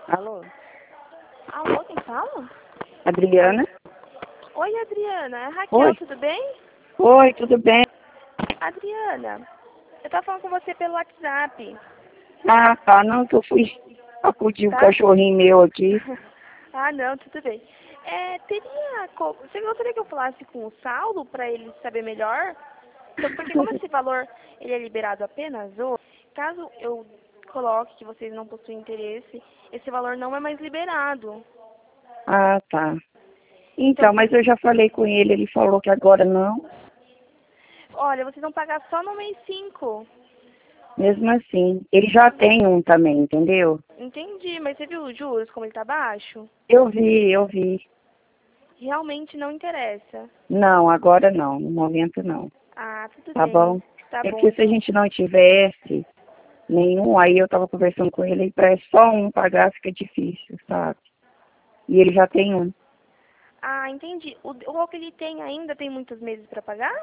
Alô? Alô, quem fala? Adriana? Oi, Adriana. É Raquel, Oi. tudo bem? Oi, tudo bem? Adriana, eu tava falando com você pelo WhatsApp, Ah, tá. Não, que eu fui acudir o tá? cachorrinho meu aqui. Ah, não, tudo bem. Você gostaria que eu falasse com o Saulo para ele saber melhor? Então, porque como esse valor ele é liberado apenas hoje, caso eu coloque que vocês não possuem interesse, esse valor não é mais liberado. Ah, tá. Então, Então, mas eu já falei com ele falou que agora não. olha, vocês vão pagar só no mês 5. Mesmo assim, ele já tem um também, entendeu? Entendi, mas você viu os juros, como ele tá baixo? Eu vi. Realmente não interessa. Não, agora não, no momento não. Ah, tudo Tá bem. bom? Tá É bom, porque se a então. gente não tivesse nenhum, aí eu tava conversando com ele, e para só um pagar fica difícil, sabe? E ele já tem um. Ah, entendi. O que ele tem ainda tem muitos meses para pagar?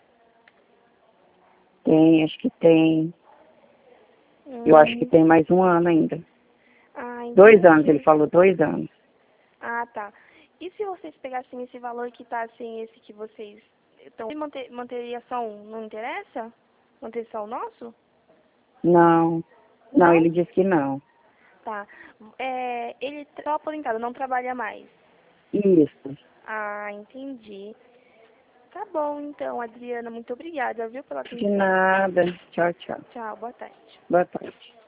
Tem, acho que tem. Eu acho que Hum. tem mais um ano ainda. Ah, 2 anos, ele entendi. falou 2 anos. Ah, tá. E se vocês pegassem esse valor que tá assim, esse que vocês estão... Manteria só um, não interessa? Manter só o nosso? Não, não, Não? ele disse que não. Tá. Ele tá aposentado, não trabalha mais. Isso. Ah, entendi. Tá bom, então, Adriana. Muito obrigada, viu, pela De atenção. nada. Tchau, tchau. Tchau, boa tarde. Boa tarde.